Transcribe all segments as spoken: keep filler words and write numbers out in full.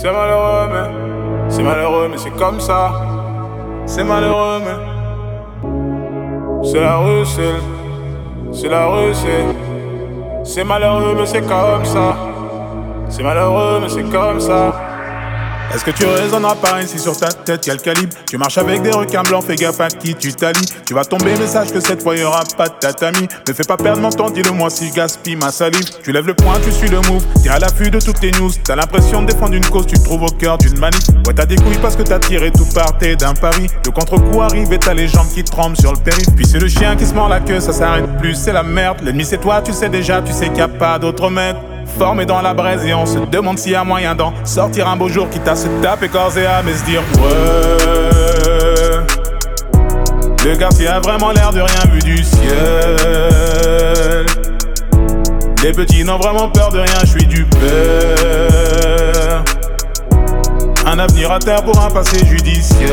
C'est malheureux, mais c'est malheureux, mais c'est comme ça. C'est malheureux, mais c'est la rue, c'est c'est la rue, c'est c'est malheureux, mais c'est comme ça. C'est malheureux, mais c'est comme ça. Est-ce que tu raisonneras pareil si sur ta tête y'a le calibre? Tu marches avec des requins blancs, fais gaffe à qui tu t'allies. Tu vas tomber mais sache que cette fois y'aura pas de tatami. Me fais pas perdre mon temps, dis-le moi si je gaspille ma salive. Tu lèves le poing, tu suis le move, t'es à l'affût de toutes les news. T'as l'impression de défendre une cause, tu te trouves au cœur d'une manif. Ouais t'as des couilles parce que t'as tiré tout partait d'un pari. Le contre-coup arrive et t'as les jambes qui tremblent sur le périph'. Puis c'est le chien qui se mord la queue, ça s'arrête plus, c'est la merde. L'ennemi c'est toi, tu sais déjà, tu sais qu'il y a pas d'autre maître. Formé dans la braise et on se demande s'il y a moyen d'en sortir un beau jour, quitte à se taper corps et âme et se dire ouais. Le quartier a vraiment l'air de rien vu du ciel. Les petits n'ont vraiment peur de rien, je suis du père. Un avenir à terre pour un passé judiciaire.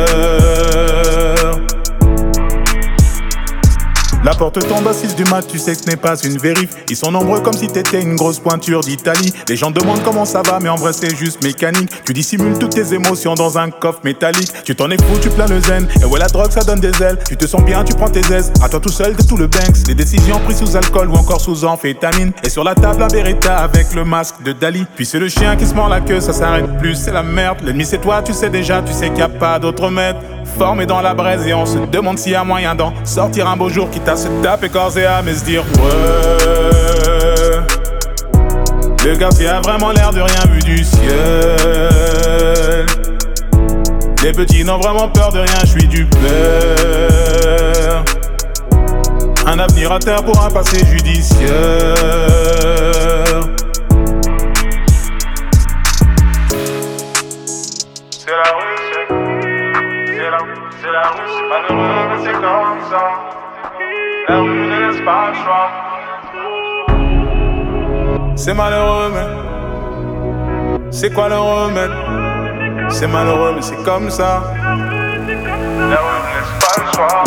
La porte tombe à six du mat, tu sais que ce n'est pas une vérif. Ils sont nombreux comme si t'étais une grosse pointure d'Italie. Les gens demandent comment ça va, mais en vrai c'est juste mécanique. Tu dissimules toutes tes émotions dans un coffre métallique. Tu t'en es fou, tu plains le zen. Et ouais la drogue ça donne des ailes. Tu te sens bien, tu prends tes aises. À toi tout seul, t'es tout le Banks. Les décisions prises sous alcool ou encore sous amphétamine. Et sur la table un Beretta avec le masque de Dali. Puis c'est le chien qui se mord la queue, ça s'arrête plus, c'est la merde. L'ennemi c'est toi, tu sais déjà, tu sais qu'il y a pas d'autre maître. Formé dans la braise et on se demande s'il y a moyen d'en sortir un beau jour, quitte à se taper corps et âme et se dire ouais. Le quartier a vraiment l'air de rien vu du ciel. Les petits n'ont vraiment peur de rien, je suis du père. Un avenir à terre pour un passé judiciaire. C'est la rue, c'est c'est la, c'est la rue, c'est malheureux, mais c'est comme ça. La rue ne laisse pas le choix. C'est malheureux, mais c'est quoi le remède? C'est malheureux, mais c'est comme ça. La rue ne laisse pas le choix.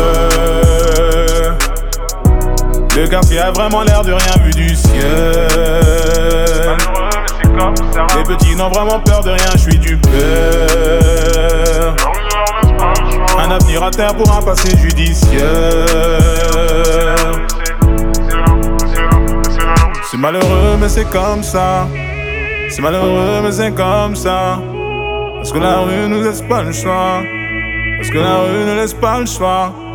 Ouais. Le quartier a vraiment l'air de rien vu du ciel. C'est malheureux, mais c'est comme ça. Les petits n'ont vraiment peur de rien, je suis du père. Un avenir à terre pour un passé judiciaire. C'est malheureux mais c'est comme ça. C'est malheureux mais c'est comme ça. Parce que la rue nous laisse pas le choix. Parce que la rue ne laisse pas le choix.